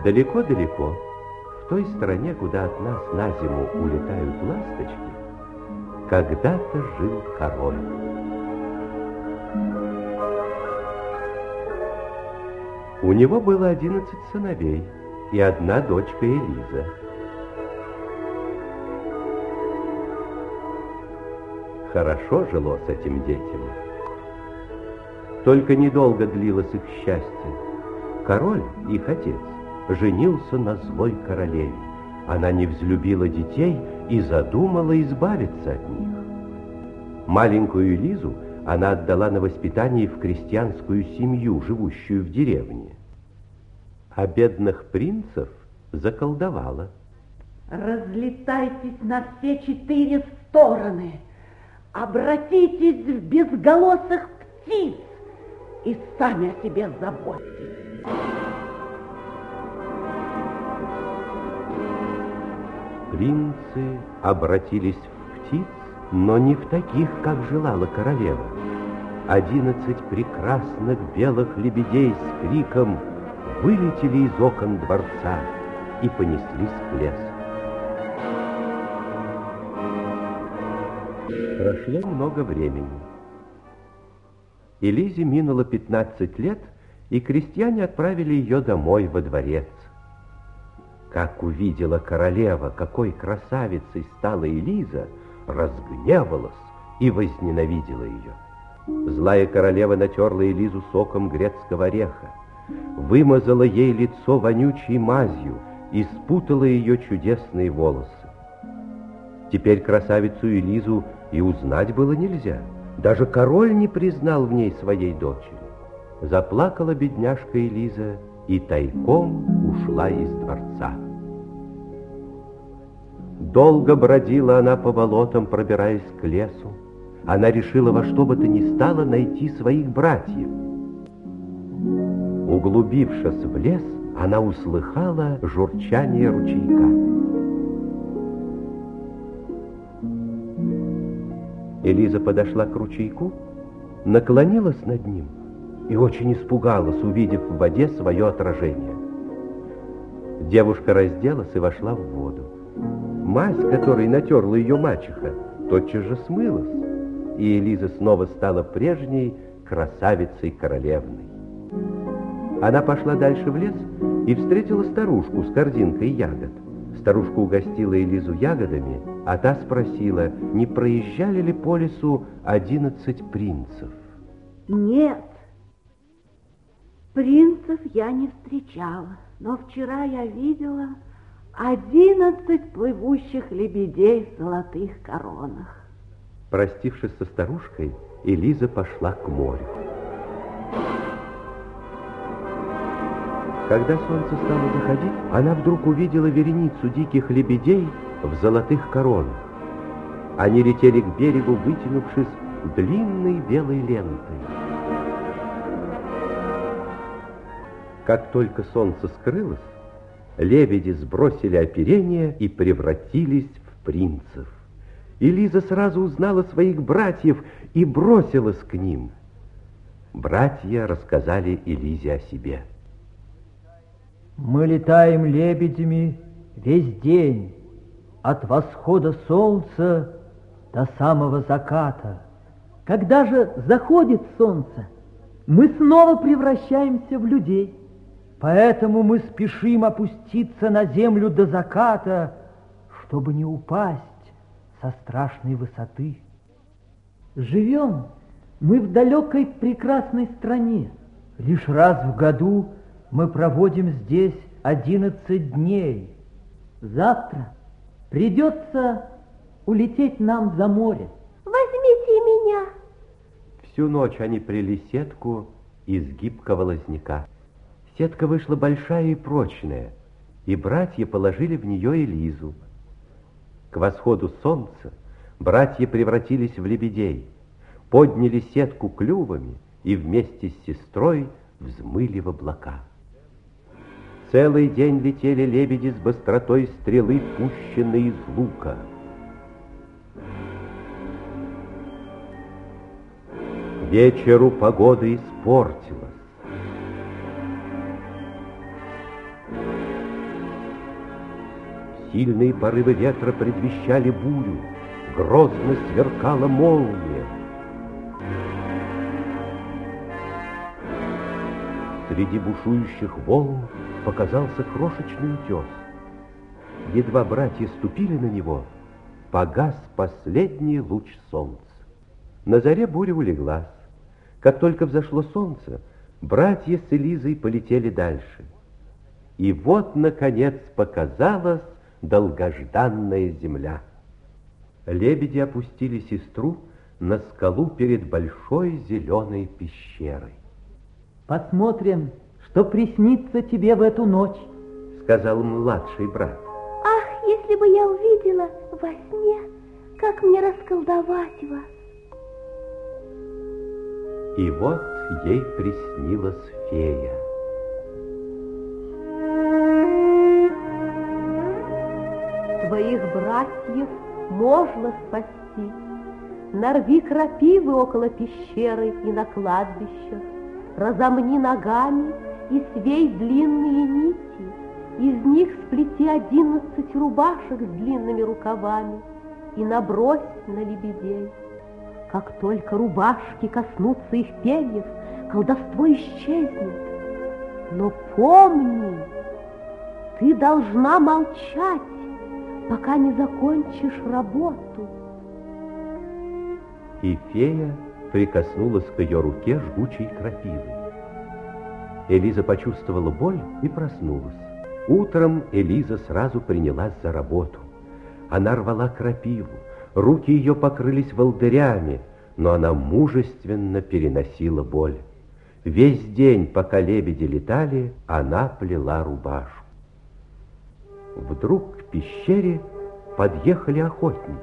Далеко-далеко, в той стороне, куда от нас на зиму улетают ласточки, когда-то жил король. У него было 11 сыновей и одна дочка Элиза. Хорошо жилось этим детям. Только недолго длилось их счастье. Король, их отец, женился на злой королеве. Она не взлюбила детей и задумала избавиться от них. Маленькую Элизу она отдала на воспитание в крестьянскую семью, живущую в деревне. А бедных принцев заколдовала. Разлетайтесь на все 4 стороны, обратитесь в безголосых птиц и сами о себе заботьтесь. Принцы обратились в птиц, но не в таких, как желала королева. 11 прекрасных белых лебедей с криком вылетели из окон дворца и понеслись к лесу. Прошло много времени. Элизе минуло 15 лет, и крестьяне отправили ее домой во дворец. Как увидела королева, какой красавицей стала Элиза, разгневалась и возненавидела ее. Злая королева натерла Элизу соком грецкого ореха, вымазала ей лицо вонючей мазью и спутала ее чудесные волосы. Теперь красавицу Элизу и узнать было нельзя. Даже король не признал в ней своей дочери. Заплакала бедняжка Элиза и тайком ушла из дворца. Долго бродила она по болотам, пробираясь к лесу. Она решила во что бы то ни стало найти своих братьев. Углубившись в лес, она услыхала журчание ручейка. Элиза подошла к ручейку, наклонилась над ним и очень испугалась, увидев в воде свое отражение. Девушка разделась и вошла в воду. Мазь, которой натерла ее мачеха, тотчас же смылась, и Элиза снова стала прежней красавицей-королевной. Она пошла дальше в лес и встретила старушку с корзинкой ягод. Старушка угостила Элизу ягодами, а та спросила, не проезжали ли по лесу 11 принцев. Нет, принцев я не встречала, но вчера я видела 11 плывущих лебедей в золотых коронах. Простившись со старушкой, Элиза пошла к морю. Когда солнце стало заходить, она вдруг увидела вереницу диких лебедей в золотых коронах. Они летели к берегу, вытянувшись длинной белой лентой. Как только солнце скрылось, лебеди сбросили оперение и превратились в принцев. Элиза сразу узнала своих братьев и бросилась к ним. Братья рассказали Элизе о себе. Мы летаем лебедями весь день, от восхода солнца до самого заката. Когда же заходит солнце, мы снова превращаемся в людей. Поэтому мы спешим опуститься на землю до заката, чтобы не упасть со страшной высоты. Живем мы в далекой прекрасной стране. Лишь раз в году мы проводим здесь 11 дней. Завтра придется улететь нам за море. Возьмите меня. Всю ночь они плели сетку из гибкого лозняка. Сетка вышла большая и прочная, и братья положили в нее Элизу. К восходу солнца братья превратились в лебедей, подняли сетку клювами и вместе с сестрой взмыли в облака. Целый день летели лебеди с быстротой стрелы, пущенной из лука. К вечеру погода испортилась. Сильные порывы ветра предвещали бурю, грозно сверкала молния. Среди бушующих волн показался крошечный утес. Едва братья ступили на него, погас последний луч солнца. На заре буря улеглась. Как только взошло солнце, братья с Элизой полетели дальше. И вот, наконец, показалась долгожданная земля. Лебеди опустили сестру на скалу перед большой зеленой пещерой. Посмотрим, что приснится тебе в эту ночь, сказал младший брат. Ах, если бы я увидела во сне, как мне расколдовать вас. И вот ей приснилась фея. Твоих братьев можно спасти. Нарви крапивы около пещеры и на кладбищах. Разомни ногами и свей длинные нити. Из них сплети 11 рубашек с длинными рукавами и набрось на лебедей. Как только рубашки коснутся их перьев, колдовство исчезнет. Но помни, ты должна молчать, пока не закончишь работу. И фея прикоснулась к ее руке жгучей крапивой. Элиза почувствовала боль и проснулась. Утром Элиза сразу принялась за работу. Она рвала крапиву, руки ее покрылись волдырями, но она мужественно переносила боль. Весь день, пока лебеди летали, она плела рубашку. Вдруг к пещере подъехали охотники.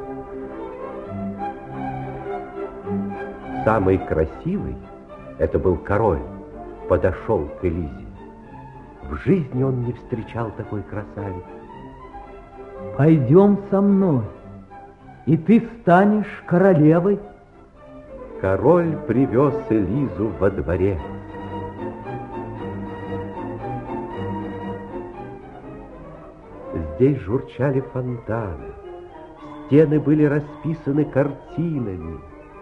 Самый красивый, это был король, подошел к Элизе. В жизни он не встречал такой красавицы. Пойдем со мной, и ты станешь королевой. Король привез Элизу во дворец. Здесь журчали фонтаны, стены были расписаны картинами.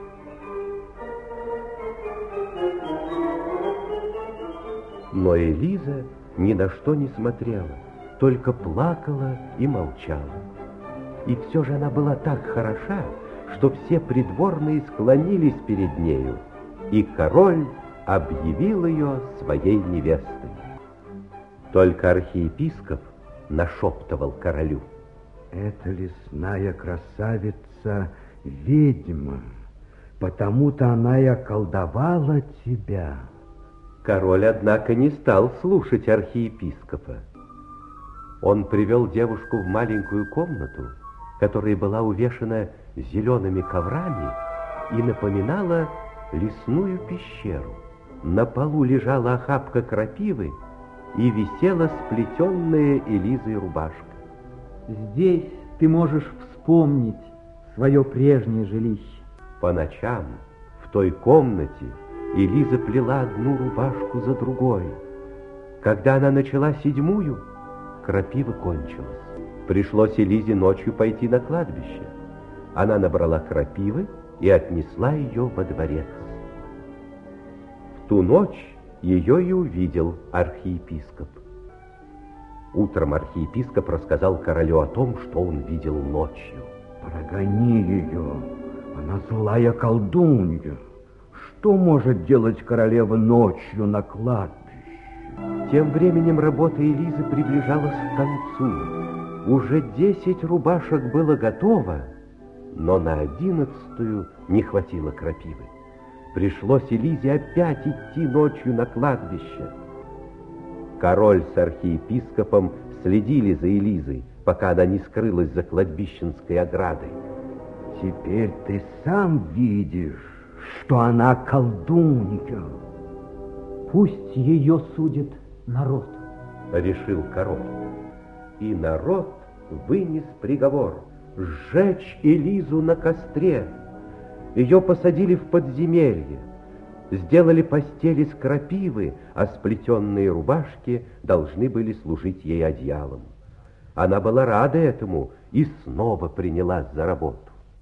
Но Элиза ни на что не смотрела, только плакала и молчала. И все же она была так хороша, что все придворные склонились перед нею, и король объявил ее своей невестой. Только архиепископ нашептывал королю: «Эта лесная красавица ведьма, потому-то она и околдовала тебя». Король, однако, не стал слушать архиепископа. Он привел девушку в маленькую комнату, которая была увешана зелеными коврами и напоминала лесную пещеру. На полу лежала охапка крапивы и висела сплетенная Элизой рубашка. Здесь ты можешь вспомнить свое прежнее жилище. По ночам в той комнате Элиза плела одну рубашку за другой. Когда она начала 7-ю, крапива кончилась. Пришлось Элизе ночью пойти на кладбище. Она набрала крапивы и отнесла ее во дворец. В ту ночь ее и увидел архиепископ. Утром архиепископ рассказал королю о том, что он видел ночью. «Прогони ее, она злая колдунья. Что может делать королева ночью на кладбище?» Тем временем работа Элизы приближалась к концу. Уже 10 рубашек было готово, но на 11-ю не хватило крапивы. Пришлось Элизе опять идти ночью на кладбище. Король с архиепископом следили за Элизой, пока она не скрылась за кладбищенской оградой. «Теперь ты сам видишь, что она колдунья». Пусть ее судит народ, решил король. И народ вынес приговор сжечь Элизу на костре. Ее посадили в подземелье, сделали постель из крапивы, а сплетенные рубашки должны были служить ей одеялом. Она была рада этому и снова принялась за работу.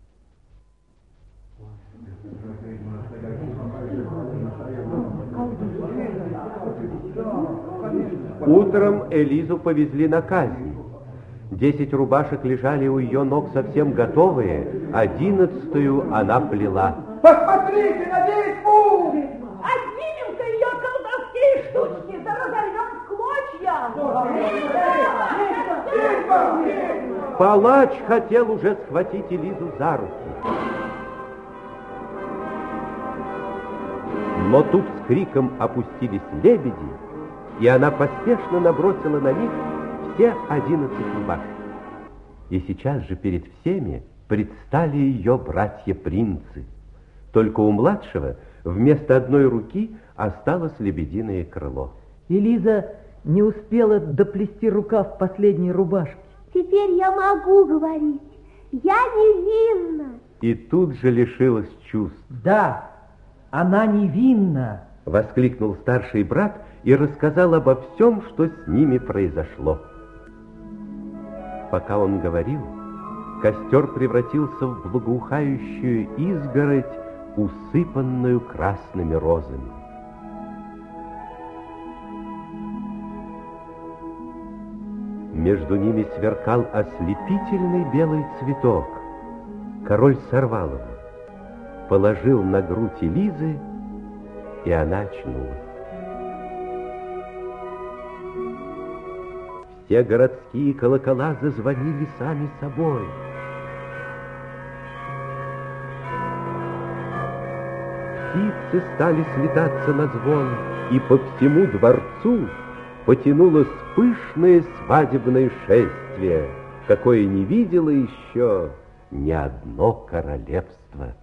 Утром Элизу повезли на казнь. 10 рубашек лежали у ее ног совсем готовые, 11-ю она плела. Посмотрите на ведьму! Отнимем-ка ее колдовские штучки, да разорвем в клочья! Палач хотел уже схватить Элизу за руки. Но тут с криком опустились лебеди, и она поспешно набросила на них все 11 рубашек. И сейчас же перед всеми предстали ее братья-принцы. Только у младшего вместо одной руки осталось лебединое крыло. Элиза не успела доплести рукав последней рубашки. Теперь я могу говорить. Я невинна. И тут же лишилась чувств. Да, она невинна, Воскликнул старший брат и рассказал обо всем, что с ними произошло. Пока он говорил, костер превратился в благоухающую изгородь, усыпанную красными розами. Между ними сверкал ослепительный белый цветок. Король сорвал его, положил на грудь Элизы, и она очнулась. Все городские колокола зазвонили сами собой. Птицы стали слетаться на звон, и по всему дворцу потянулось пышное свадебное шествие, какое не видело еще ни одно королевство.